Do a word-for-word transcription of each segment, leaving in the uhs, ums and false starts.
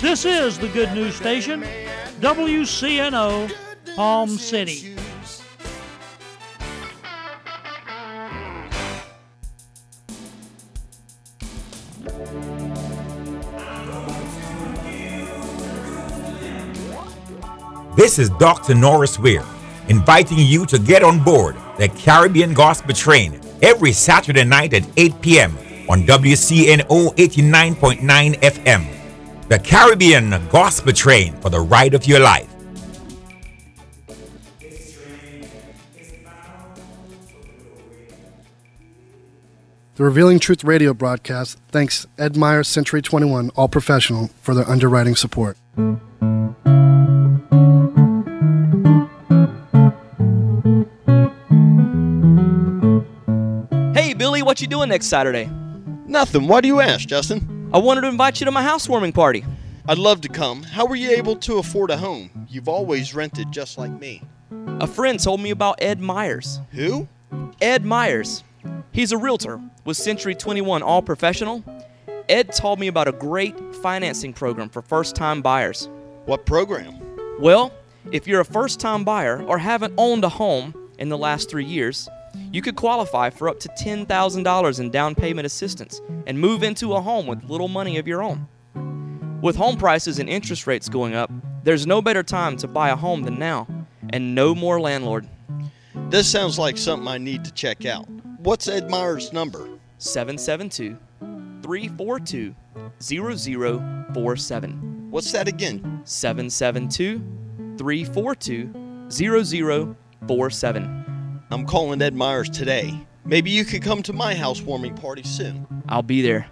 This is the Good News Station, W C N O, Palm City. This is Doctor Norris Weir, inviting you to get on board the Caribbean Gospel Train every Saturday night at eight p.m. on W C N O eighty-nine point nine F M. The Caribbean Gospel Train for the ride of your life. The Revealing Truth radio broadcast thanks Ed Meyer Century twenty-one All Professional for their underwriting support. Hey, Billy, what you doing next Saturday? Nothing. Why do you ask, Justin? I wanted to invite you to my housewarming party. I'd love to come. How were you able to afford a home? You've always rented just like me. A friend told me about Ed Myers. Who? Ed Myers. He's a realtor with Century twenty-one All Professional. Ed told me about a great financing program for first-time buyers. What program? Well, if you're a first-time buyer or haven't owned a home in the last three years, you could qualify for up to ten thousand dollars in down payment assistance and move into a home with little money of your own. With home prices and interest rates going up, there's no better time to buy a home than now, and no more landlord. This sounds like something I need to check out. What's Ed Meyer's number? seven seven two, three four two, zero zero four seven. What's that again? seven seven two, three four two, zero zero four seven. I'm calling Ed Myers today. Maybe you could come to my housewarming party soon. I'll be there.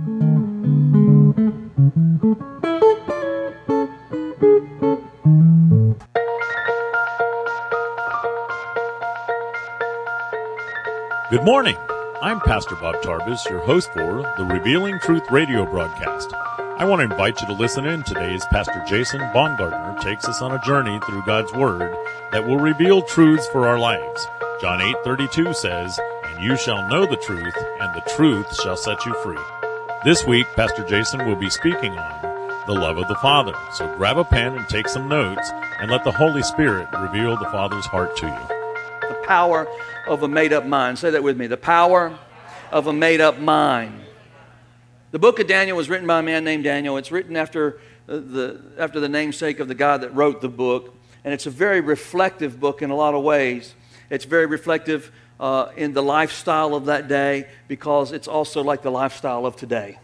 Good morning. I'm Pastor Bob Tarbus, your host for the Revealing Truth radio broadcast. I want to invite you to listen in today as Pastor Jason Baumgartner takes us on a journey through God's Word that will reveal truths for our lives. John eight thirty-two says, "And you shall know the truth, and the truth shall set you free." This week, Pastor Jason will be speaking on the love of the Father. So grab a pen and take some notes, and let the Holy Spirit reveal the Father's heart to you. The power of a made-up mind. Say that with me. The power of a made-up mind. The book of Daniel was written by a man named Daniel. It's written after the, after the namesake of the guy that wrote the book. And it's a very reflective book in a lot of ways. It's very reflective uh, in the lifestyle of that day, because it's also like the lifestyle of today.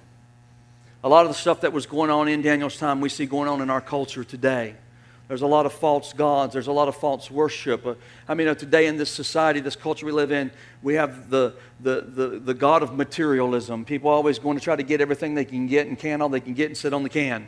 A lot of the stuff that was going on in Daniel's time, we see going on in our culture today. There's a lot of false gods. There's a lot of false worship. Uh, I mean, uh, today in this society, this culture we live in, we have the, the, the, the god of materialism. People always going to try to get everything they can get and can all they can get and sit on the can.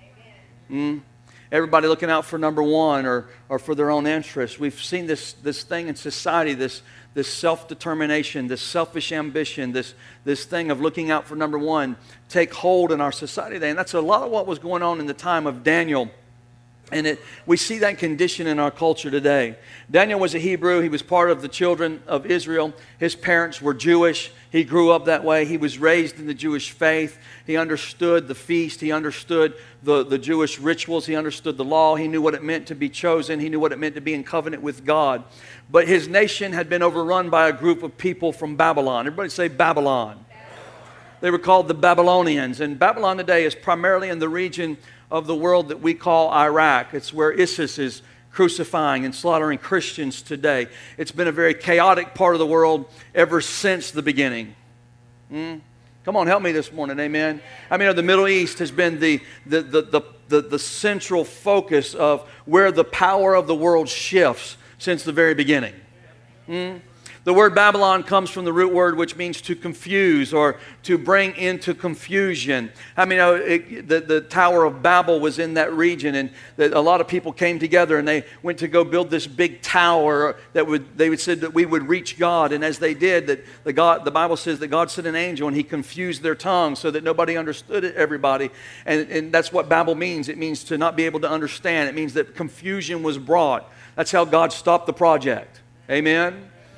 Mm? Everybody looking out for number one or, or for their own interests. We've seen this, this thing in society, this, this self-determination, this selfish ambition, this, this thing of looking out for number one take hold in our society today. And that's a lot of what was going on in the time of Daniel. And it, we see that condition in our culture today. Daniel was a Hebrew. He was part of the children of Israel. His parents were Jewish. He grew up that way. He was raised in the Jewish faith. He understood the feast. He understood the, the Jewish rituals. He understood the law. He knew what it meant to be chosen. He knew what it meant to be in covenant with God. But his nation had been overrun by a group of people from Babylon. Everybody say Babylon. They were called the Babylonians. And Babylon today is primarily in the region of the world that we call Iraq. It's where ISIS is crucifying and slaughtering Christians today. It's been a very chaotic part of the world ever since the beginning. Mm? Come on, help me this morning, amen. I mean, the Middle East has been the, the, the, the, the, the central focus of where the power of the world shifts since the very beginning. Mm? The word Babylon comes from the root word which means to confuse or to bring into confusion. I mean, it, the, the Tower of Babel was in that region, and that a lot of people came together and they went to go build this big tower that would, they would said that we would reach God. And as they did, that the God, the Bible says that God sent an angel and he confused their tongues so that nobody understood it, everybody. And, and that's what Babel means. It means to not be able to understand. It means that confusion was brought. That's how God stopped the project. Amen.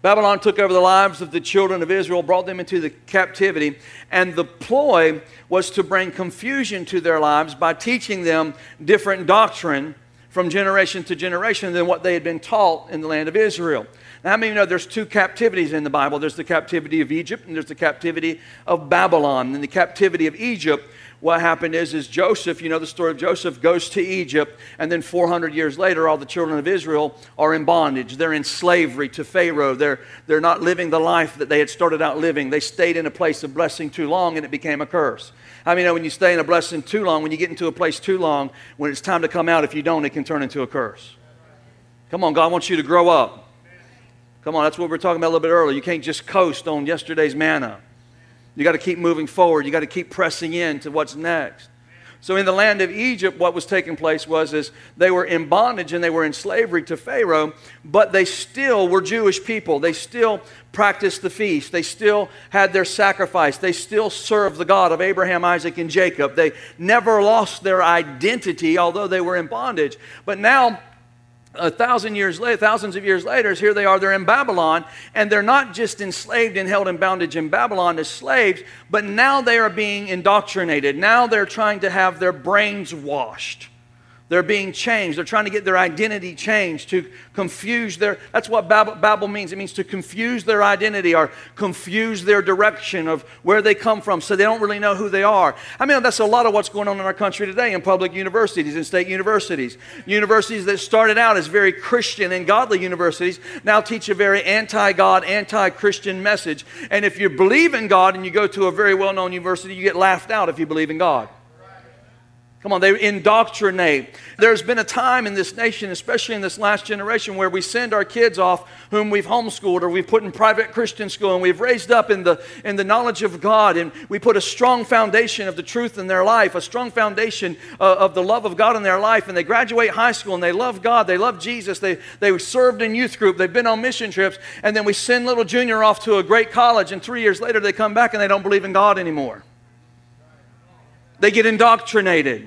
Babylon took over the lives of the children of Israel, brought them into the captivity, and the ploy was to bring confusion to their lives by teaching them different doctrine from generation to generation than what they had been taught in the land of Israel. Now, how many of you know there's two captivities in the Bible? There's the captivity of Egypt and there's the captivity of Babylon. In the captivity of Egypt, what happened is, is Joseph, you know the story of Joseph, goes to Egypt, and then four hundred years later, all the children of Israel are in bondage. They're in slavery to Pharaoh. They're, they're not living the life that they had started out living. They stayed in a place of blessing too long, and it became a curse. I mean, you know, when you stay in a blessing too long, when you get into a place too long, when it's time to come out, if you don't, it can turn into a curse. Come on, God wants you to grow up. Come on, that's what we were talking about a little bit earlier. You can't just coast on yesterday's manna. You got to keep moving forward. You got to keep pressing in to what's next. So in the land of Egypt, what was taking place was is they were in bondage and they were in slavery to Pharaoh, but they still were Jewish people. They still practiced the feast. They still had their sacrifice. They still served the God of Abraham, Isaac, and Jacob. They never lost their identity, although they were in bondage. But now, A thousand years later, thousands of years later, here they are, they're in Babylon, and they're not just enslaved and held in bondage in Babylon as slaves, but now they are being indoctrinated. Now they're trying to have their brains washed. They're being changed. They're trying to get their identity changed, to confuse their, that's what Babel, Babel means. It means to confuse their identity or confuse their direction of where they come from so they don't really know who they are. I mean, that's a lot of what's going on in our country today in public universities and state universities. Universities that started out as very Christian and godly universities now teach a very anti-God, anti-Christian message. And if you believe in God and you go to a very well-known university, you get laughed out if you believe in God. Come on, they indoctrinate. There's been a time in this nation, especially in this last generation, where we send our kids off whom we've homeschooled or we've put in private Christian school and we've raised up in the, in the knowledge of God, and we put a strong foundation of the truth in their life, a strong foundation uh, of the love of God in their life, and they graduate high school and they love God, they love Jesus, they, they served in youth group, they've been on mission trips, and then we send little junior off to a great college, and three years later they come back and they don't believe in God anymore. They get indoctrinated.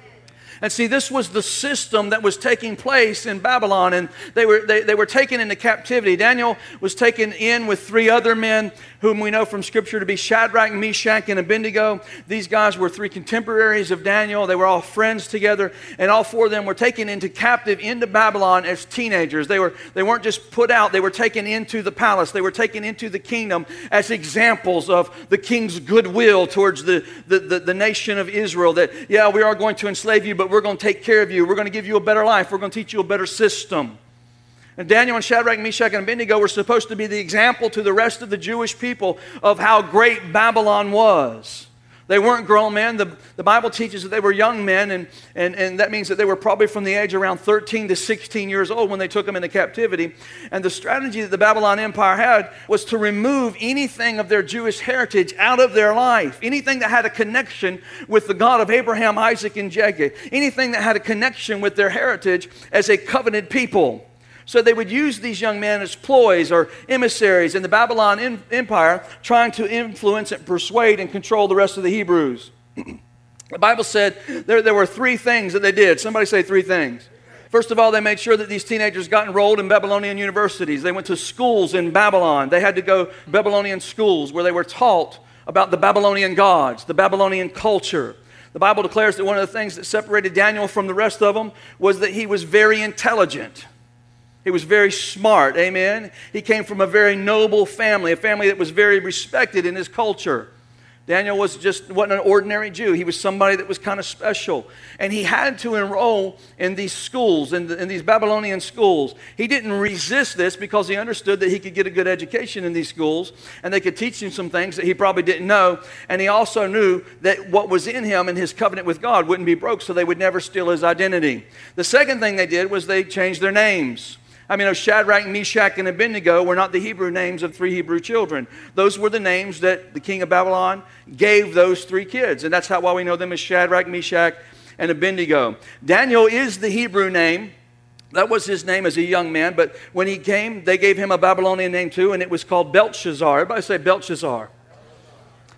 And see, this was the system that was taking place in Babylon, and they were, they, they were taken into captivity. Daniel was taken in with three other men whom we know from Scripture to be Shadrach, Meshach, and Abednego. These guys were three contemporaries of Daniel. They were all friends together, and all four of them were taken into captive into Babylon as teenagers. They, were, they weren't just put out. They were taken into the palace. They were taken into the kingdom as examples of the king's goodwill towards the, the, the, the nation of Israel, that, yeah, we are going to enslave you, but we're going to take care of you. We're going to give you a better life. We're going to teach you a better system. And Daniel and Shadrach, Meshach, and Abednego were supposed to be the example to the rest of the Jewish people of how great Babylon was. They weren't grown men. The, the Bible teaches that they were young men, and, and, and that means that they were probably from the age around thirteen to sixteen years old when they took them into captivity. And the strategy that the Babylon Empire had was to remove anything of their Jewish heritage out of their life, anything that had a connection with the God of Abraham, Isaac, and Jacob, anything that had a connection with their heritage as a covenanted people. So they would use these young men as ploys or emissaries in the Babylon Empire, trying to influence and persuade and control the rest of the Hebrews. The Bible said there, there were three things that they did. Somebody say three things. First of all, they made sure that these teenagers got enrolled in Babylonian universities. They went to schools in Babylon. They had to go to Babylonian schools where they were taught about the Babylonian gods, the Babylonian culture. The Bible declares that one of the things that separated Daniel from the rest of them was that he was very intelligent. He was very smart, amen? He came from a very noble family, a family that was very respected in his culture. Daniel was just wasn't an ordinary Jew. He was somebody that was kind of special. And he had to enroll in these schools, in, the, in these Babylonian schools. He didn't resist this because he understood that he could get a good education in these schools, and they could teach him some things that he probably didn't know. And he also knew that what was in him and his covenant with God wouldn't be broke, so they would never steal his identity. The second thing they did was they changed their names. I mean, Shadrach, Meshach, and Abednego were not the Hebrew names of three Hebrew children. Those were the names that the king of Babylon gave those three kids. And that's how why we know them as Shadrach, Meshach, and Abednego. Daniel is the Hebrew name. That was his name as a young man. But when he came, they gave him a Babylonian name too, and it was called Belshazzar. Everybody say Belshazzar.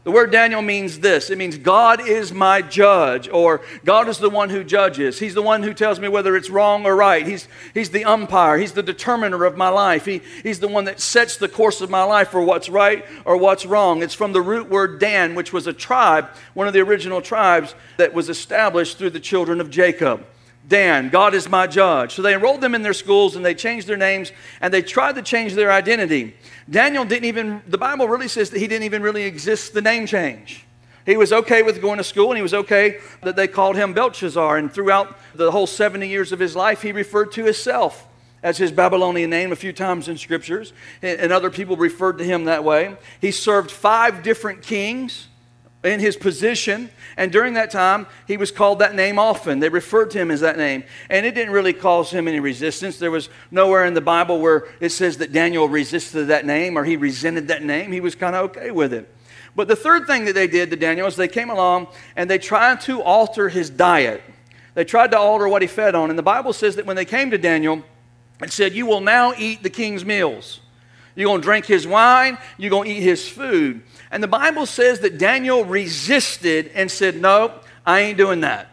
The word Daniel means this. It means God is my judge, or God is the one who judges. He's the one who tells me whether it's wrong or right. He's, he's the umpire. He's the determiner of my life. He, he's the one that sets the course of my life for what's right or what's wrong. It's from the root word Dan, which was a tribe, one of the original tribes that was established through the children of Jacob. Dan, God is my judge. So they enrolled them in their schools and they changed their names and they tried to change their identity. Daniel didn't even, the Bible really says that he didn't even really exist the name change. He was okay with going to school and he was okay that they called him Belshazzar. And throughout the whole seventy years of his life, he referred to himself as his Babylonian name a few times in scriptures. And other people referred to him that way. He served five different kings in his position, and during that time, he was called that name often. They referred to him as that name, and it didn't really cause him any resistance. There was nowhere in the Bible where it says that Daniel resisted that name or he resented that name. He was kind of okay with it. But the third thing that they did to Daniel is they came along and they tried to alter his diet. They tried to alter what he fed on, and the Bible says that when they came to Daniel, it said, "You will now eat the king's meals. You're going to drink his wine. You're going to eat his food." And the Bible says that Daniel resisted and said, "No, I ain't doing that.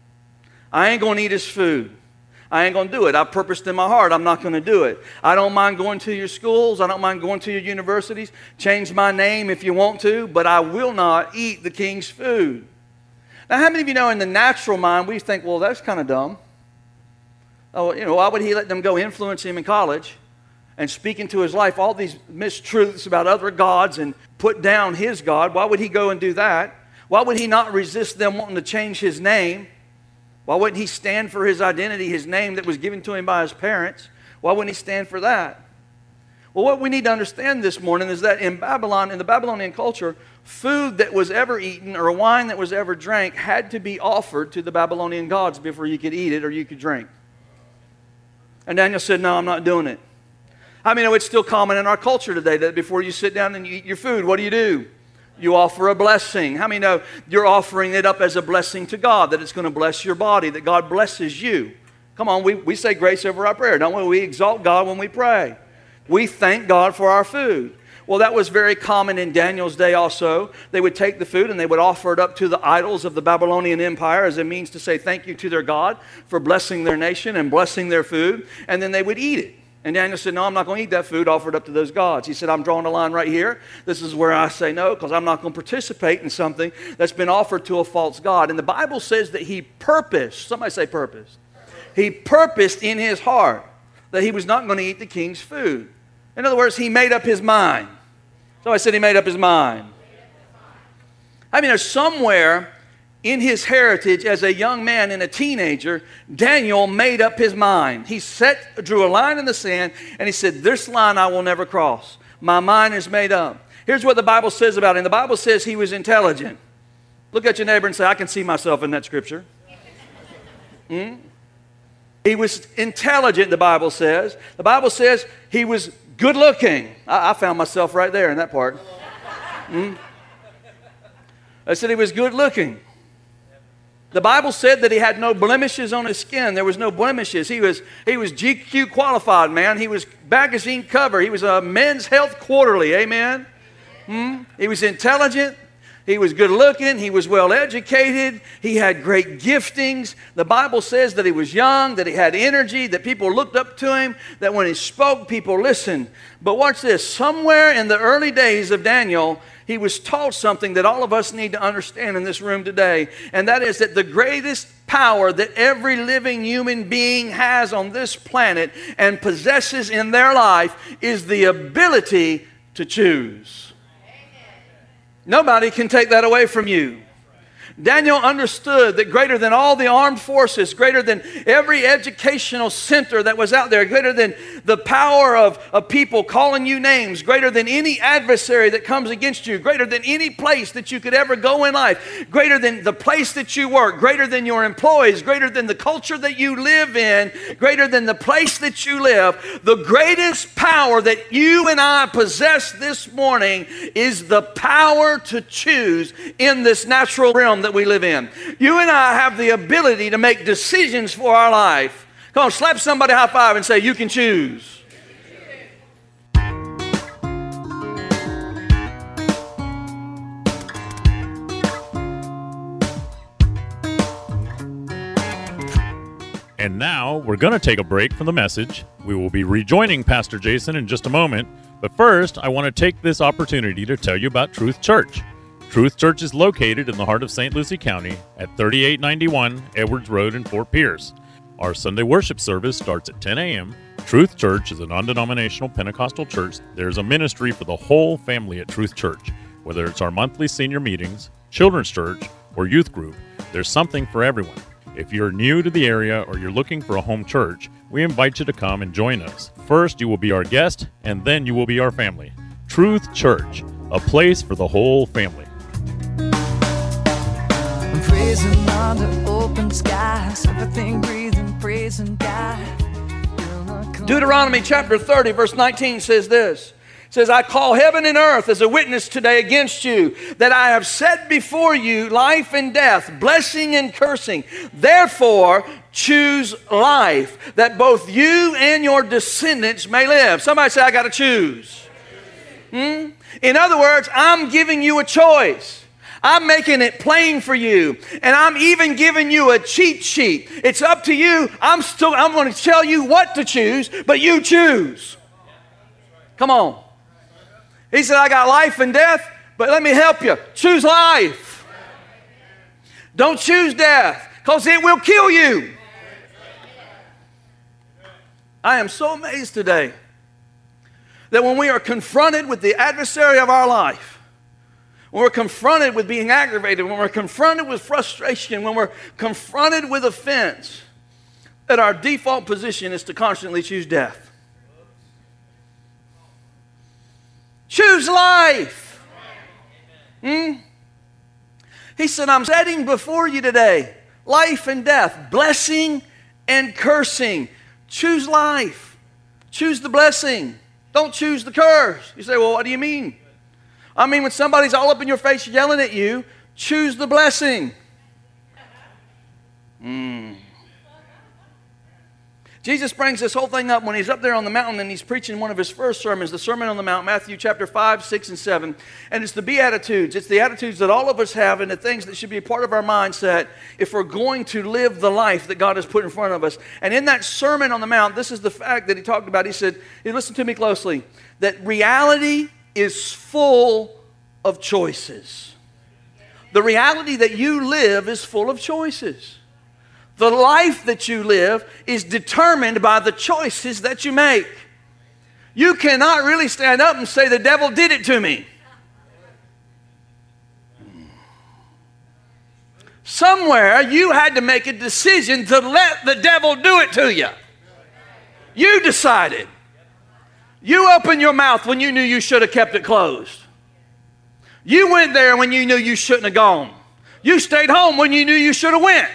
I ain't going to eat his food. I ain't going to do it. I purposed in my heart I'm not going to do it. I don't mind going to your schools. I don't mind going to your universities. Change my name if you want to, but I will not eat the king's food." Now, how many of you know in the natural mind we think, well, that's kind of dumb. Oh, you know, why would he let them go influence him in college and speak into his life all these mistruths about other gods and put down his God? Why would he go and do that? Why would he not resist them wanting to change his name? Why wouldn't he stand for his identity, his name that was given to him by his parents? Why wouldn't he stand for that? Well, what we need to understand this morning is that in Babylon, in the Babylonian culture, food that was ever eaten or wine that was ever drank had to be offered to the Babylonian gods before you could eat it or you could drink. And Daniel said, "No, I'm not doing it." I mean, it's still common in our culture today that before you sit down and you eat your food, what do you do? You offer a blessing. How many know you're offering it up as a blessing to God, that it's going to bless your body, that God blesses you? Come on, we, we say grace over our prayer, don't we? We exalt God when we pray. We thank God for our food. Well, that was very common in Daniel's day also. They would take the food and they would offer it up to the idols of the Babylonian Empire as a means to say thank you to their God for blessing their nation and blessing their food, and then they would eat it. And Daniel said, "No, I'm not going to eat that food offered up to those gods." He said, "I'm drawing a line right here. This is where I say no, because I'm not going to participate in something that's been offered to a false god." And the Bible says that he purposed, somebody say purposed. He purposed in his heart that he was not going to eat the king's food. In other words, he made up his mind. So I said he made up his mind. I mean, there's somewhere in his heritage as a young man and a teenager, Daniel made up his mind. He set, drew a line in the sand, and he said, "This line I will never cross. My mind is made up." Here's what the Bible says about him. The Bible says he was intelligent. Look at your neighbor and say, "I can see myself in that scripture." Hmm? He was intelligent, the Bible says. The Bible says he was good looking. I, I found myself right there in that part. Hmm? I said he was good looking. The Bible said that he had no blemishes on his skin. There was no blemishes. He was, he was G Q qualified, man. He was magazine cover. He was a Men's Health Quarterly. Amen? Hmm? He was intelligent. He was good looking. He was well educated. He had great giftings. The Bible says that he was young, that he had energy, that people looked up to him, that when he spoke, people listened. But watch this. Somewhere in the early days of Daniel, he was taught something that all of us need to understand in this room today, and that is that the greatest power that every living human being has on this planet and possesses in their life is the ability to choose. Nobody can take that away from you. Daniel understood that greater than all the armed forces, greater than every educational center that was out there, greater than the power of, of people calling you names, greater than any adversary that comes against you, greater than any place that you could ever go in life, greater than the place that you work, greater than your employees, greater than the culture that you live in, greater than the place that you live, the greatest power that you and I possess this morning is the power to choose in this natural realm that we live in. You and I have the ability to make decisions for our life. Come on, slap somebody high five and say, "You can choose." And now we're going to take a break from the message. We will be rejoining Pastor Jason in just a moment. But first, I want to take this opportunity to tell you about Truth Church. Truth Church is located in the heart of Saint Lucie County at thirty-eight ninety-one Edwards Road in Fort Pierce. Our Sunday worship service starts at ten a.m. Truth Church is a non-denominational Pentecostal church. There's a ministry for the whole family at Truth Church. Whether it's our monthly senior meetings, children's church, or youth group, there's something for everyone. If you're new to the area or you're looking for a home church, we invite you to come and join us. First, you will be our guest, and then you will be our family. Truth Church, a place for the whole family. I'm praising under open skies, everything breathing, praising God. Deuteronomy chapter thirty, verse nineteen says this. It says, I call heaven and earth as a witness today against you, that I have set before you life and death, blessing and cursing. Therefore, choose life, that both you and your descendants may live. Somebody say, I got to choose. Hmm? In other words, I'm giving you a choice. I'm making it plain for you. And I'm even giving you a cheat sheet. It's up to you. I'm still, I'm going to tell you what to choose, but you choose. Come on. He said, I got life and death, but let me help you. Choose life. Don't choose death, because it will kill you. I am so amazed today that when we are confronted with the adversary of our life, when we're confronted with being aggravated, when we're confronted with frustration, when we're confronted with offense, that our default position is to constantly choose death. Choose life. Hmm? He said, I'm setting before you today life and death, blessing and cursing. Choose life. Choose the blessing. Don't choose the curse. You say, well, what do you mean? I mean, when somebody's all up in your face yelling at you, choose the blessing. Hmm. Jesus brings this whole thing up when he's up there on the mountain and he's preaching one of his first sermons, the Sermon on the Mount, Matthew chapter five, six, and seven. And it's the Beatitudes. It's the attitudes that all of us have and the things that should be a part of our mindset if we're going to live the life that God has put in front of us. And in that Sermon on the Mount, this is the fact that he talked about. He said, hey, listen to me closely, that reality is full of choices. The reality that you live is full of choices. The life that you live is determined by the choices that you make. You cannot really stand up and say, the devil did it to me. Somewhere you had to make a decision to let the devil do it to you. You decided. You opened your mouth when you knew you should have kept it closed. You went there when you knew you shouldn't have gone. You stayed home when you knew you should have went.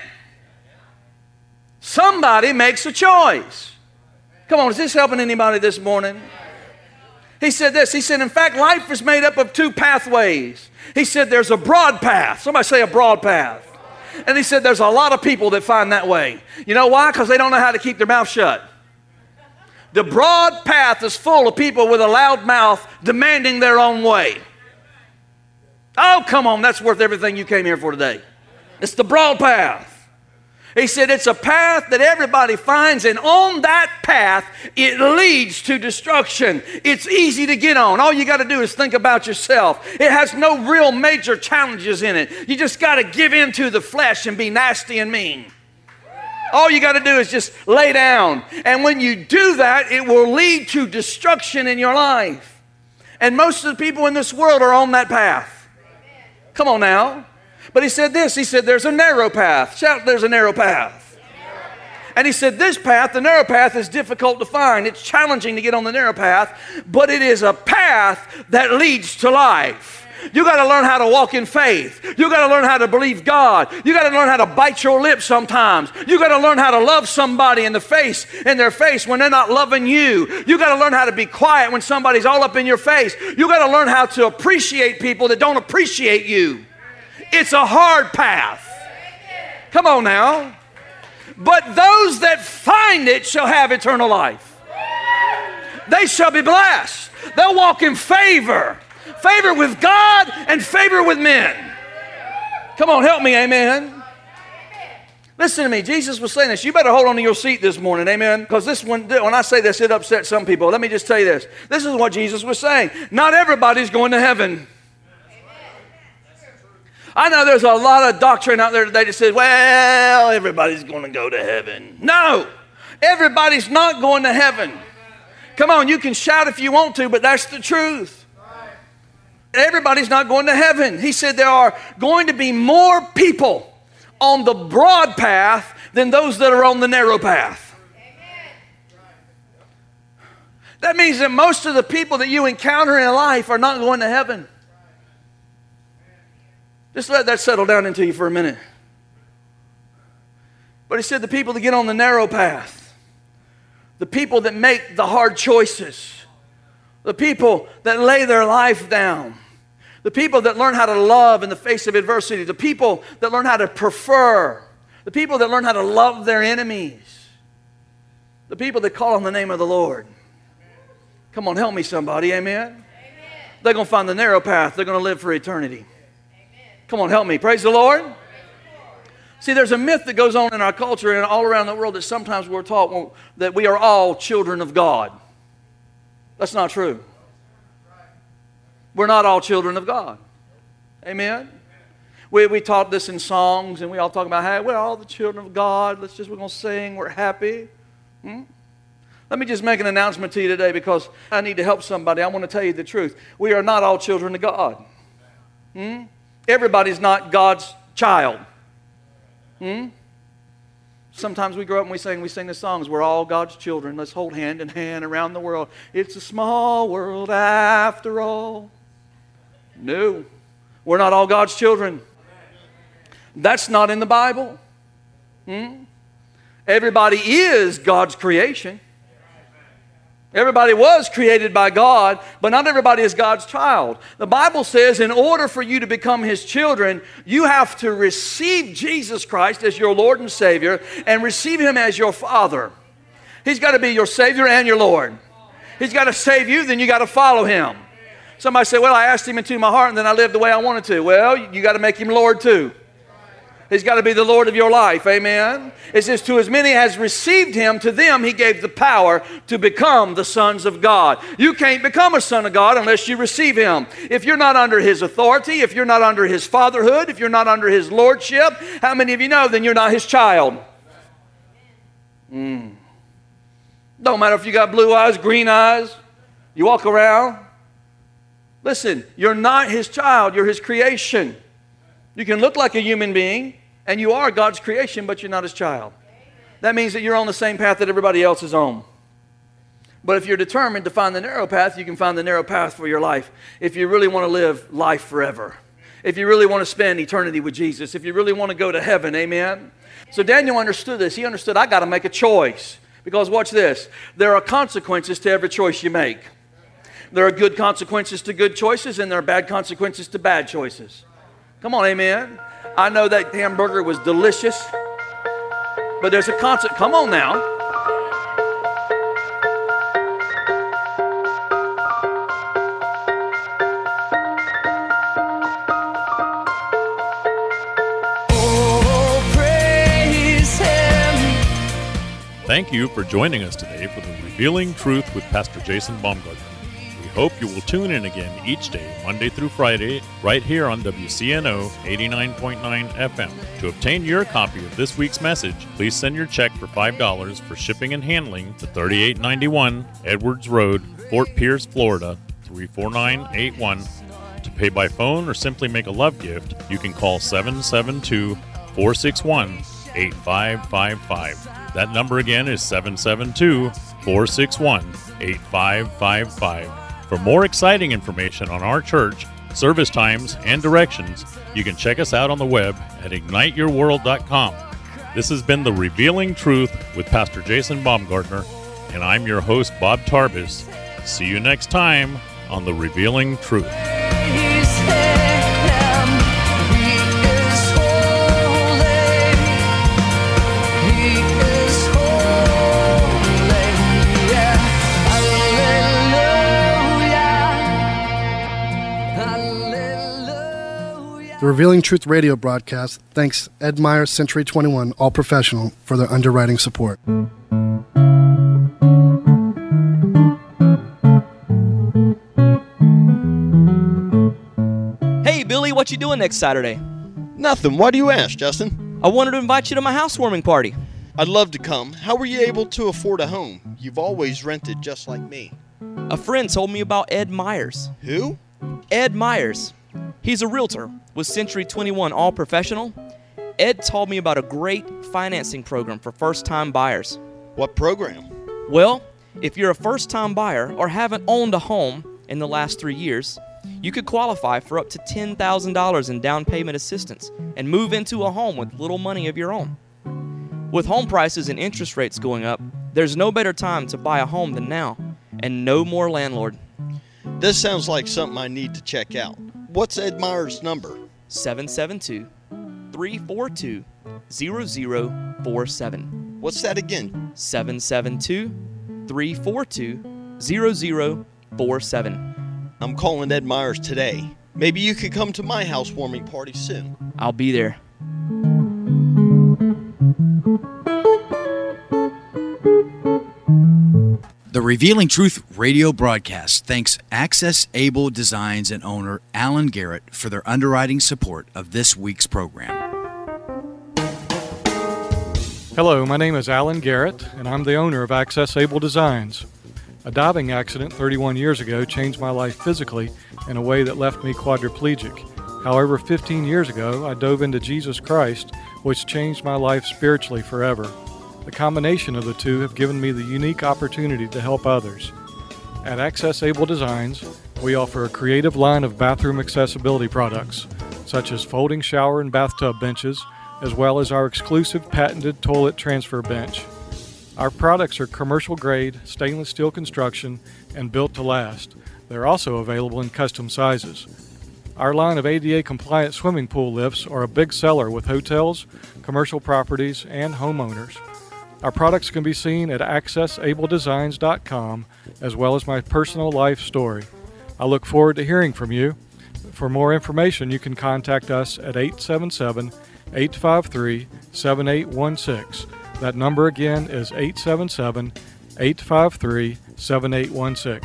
Somebody makes a choice. Come on, is this helping anybody this morning? He said this. He said, in fact, life is made up of two pathways. He said there's a broad path. Somebody say a broad path. And he said there's a lot of people that find that way. You know why? Because they don't know how to keep their mouth shut. The broad path is full of people with a loud mouth demanding their own way. Oh, come on, that's worth everything you came here for today. It's the broad path. He said it's a path that everybody finds, and on that path, it leads to destruction. It's easy to get on. All you got to do is think about yourself. It has no real major challenges in it. You just got to give in to the flesh and be nasty and mean. All you got to do is just lay down. And when you do that, it will lead to destruction in your life. And most of the people in this world are on that path. Come on now. But he said this, he said there's a narrow path. Shout, there's a narrow path. And he said this path, the narrow path, is difficult to find. It's challenging to get on the narrow path, but it is a path that leads to life. You got to learn how to walk in faith. You got to learn how to believe God. You got to learn how to bite your lips sometimes. You got to learn how to love somebody in the face, in their face when they're not loving you. You got to learn how to be quiet when somebody's all up in your face. You got to learn how to appreciate people that don't appreciate you. It's a hard path. Come on now. But those that find it shall have eternal life. They shall be blessed. They'll walk in favor. Favor with God and favor with men. Come on, help me, amen. Listen to me. Jesus was saying this. You better hold on to your seat this morning, amen? Because this one, when I say this, it upsets some people. Let me just tell you this. This is what Jesus was saying. Not everybody's going to heaven. I know there's a lot of doctrine out there today that says, well, everybody's going to go to heaven. No, everybody's not going to heaven. Come on, you can shout if you want to, but that's the truth. Everybody's not going to heaven. He said there are going to be more people on the broad path than those that are on the narrow path. That means that most of the people that you encounter in life are not going to heaven. Just let that settle down into you for a minute. But he said the people that get on the narrow path, the people that make the hard choices, the people that lay their life down, the people that learn how to love in the face of adversity, the people that learn how to prefer, the people that learn how to love their enemies, the people that call on the name of the Lord. Come on, help me somebody, amen? Amen. They're going to find the narrow path. They're going to live for eternity. Amen. Come on, help me. Praise the Lord. Praise the Lord. See, there's a myth that goes on in our culture and all around the world that sometimes we're taught that we are all children of God. That's not true. We're not all children of God. Amen? We, we taught this in songs, and we all talk about how we're all the children of God. Let's just, we're going to sing, we're happy. Hmm? Let me just make an announcement to you today because I need to help somebody. I want to tell you the truth. We are not all children of God. Hmm? Everybody's not God's child. Hmm? Sometimes we grow up and we sing, we sing the songs, we're all God's children. Let's hold hand in hand around the world. It's a small world after all. No, we're not all God's children. That's not in the Bible. Hmm? Everybody is God's creation. Everybody was created by God, but not everybody is God's child. The Bible says in order for you to become His children, you have to receive Jesus Christ as your Lord and Savior and receive Him as your Father. He's got to be your Savior and your Lord. He's got to save you, then you got to follow Him. Somebody say, well, I asked Him into my heart and then I lived the way I wanted to. Well, you got to make Him Lord too. He's got to be the Lord of your life, amen? It says, to as many as received Him, to them He gave the power to become the sons of God. You can't become a son of God unless you receive Him. If you're not under His authority, if you're not under His fatherhood, if you're not under His lordship, how many of you know then you're not His child? Mm. Don't matter if you got blue eyes, green eyes, you walk around. Listen, you're not His child, you're His creation. You can look like a human being, and you are God's creation, but you're not His child. That means that you're on the same path that everybody else is on. But if you're determined to find the narrow path, you can find the narrow path for your life. If you really want to live life forever. If you really want to spend eternity with Jesus. If you really want to go to heaven, amen? So Daniel understood this. He understood, I got to make a choice. Because watch this. There are consequences to every choice you make. There are good consequences to good choices, and there are bad consequences to bad choices. Come on, amen. I know that hamburger was delicious, but there's a consequence. Come on now. Oh, praise Him. Thank you for joining us today for the Revealing Truth with Pastor Jason Baumgartner. We hope you will tune in again each day, Monday through Friday, right here on W C N O eighty-nine point nine F M. To obtain your copy of this week's message, please send your check for five dollars for shipping and handling to thirty-eight ninety-one Edwards Road, Fort Pierce, Florida, three four nine eight one. To pay by phone or simply make a love gift, you can call seven seven two, four six one, eight five five five. That number again is seven seven two, four six one, eight five five five. For more exciting information on our church, service times, and directions, you can check us out on the web at ignite your world dot com. This has been The Revealing Truth with Pastor Jason Baumgartner, and I'm your host, Bob Tarbis. See you next time on The Revealing Truth. Praise Him. He is holy. He is holy. Yeah. Hallelujah. Hallelujah. The Revealing Truth radio broadcast thanks Ed Meyer Century twenty-one All Professional for their underwriting support. Hey, Billy, what you doing next Saturday? Nothing. Why do you ask, Justin? I wanted to invite you to my housewarming party. I'd love to come. How were you able to afford a home? You've always rented just like me. A friend told me about Ed Myers. Who? Ed Myers. He's a realtor with Century twenty-one All Professional. Ed told me about a great financing program for first-time buyers. What program? Well, if you're a first-time buyer or haven't owned a home in the last three years, you could qualify for up to ten thousand dollars in down payment assistance and move into a home with little money of your own. With home prices and interest rates going up, there's no better time to buy a home than now, and no more landlord. This sounds like something I need to check out. What's Ed Meyer's number? seven seven two, three four two, zero zero four seven. What's that again? seven seven two, three four two, zero zero four seven. I'm calling Ed Myers today. Maybe you could come to my housewarming party soon. I'll be there. The Revealing Truth radio broadcast thanks Access Able Designs and owner Alan Garrett for their underwriting support of this week's program. Hello, my name is Alan Garrett, and I'm the owner of Access Able Designs. A diving accident thirty-one years ago changed my life physically in a way that left me quadriplegic. However, fifteen years ago, I dove into Jesus Christ, which changed my life spiritually forever. The combination of the two have given me the unique opportunity to help others. At Access Able Designs, we offer a creative line of bathroom accessibility products, such as folding shower and bathtub benches, as well as our exclusive patented toilet transfer bench. Our products are commercial-grade, stainless steel construction, and built to last. They're also available in custom sizes. Our line of A D A-compliant swimming pool lifts are a big seller with hotels, commercial properties, and homeowners. Our products can be seen at access able designs dot com, as well as my personal life story. I look forward to hearing from you. For more information, you can contact us at eight seven seven, eight five three, seven eight one six. That number again is eight seven seven, eight five three, seven eight one six.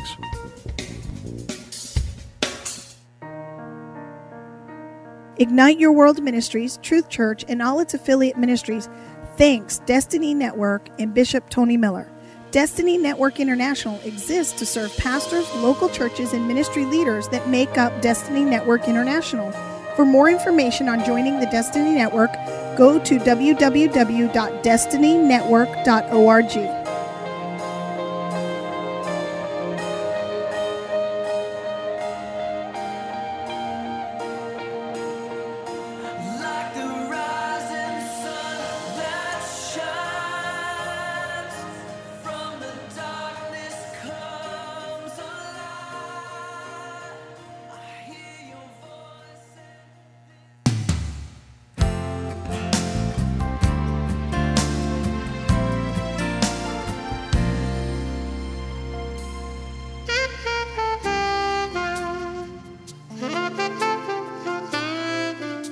Ignite Your World Ministries, Truth Church, and all its affiliate ministries thanks Destiny Network and Bishop Tony Miller. Destiny Network International exists to serve pastors, local churches, and ministry leaders that make up Destiny Network International. For more information on joining the Destiny Network, go to w w w dot destiny network dot org.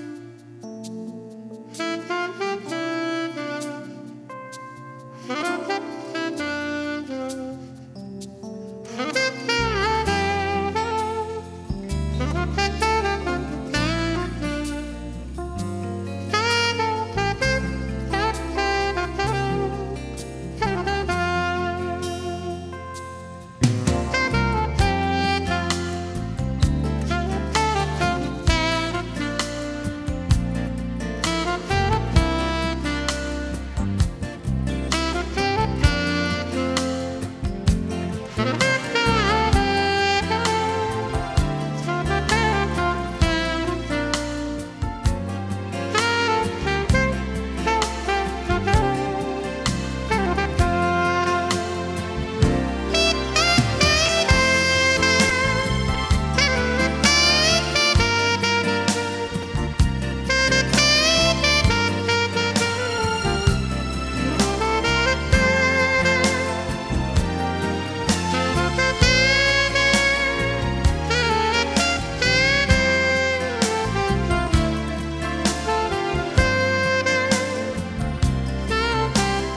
Thank you.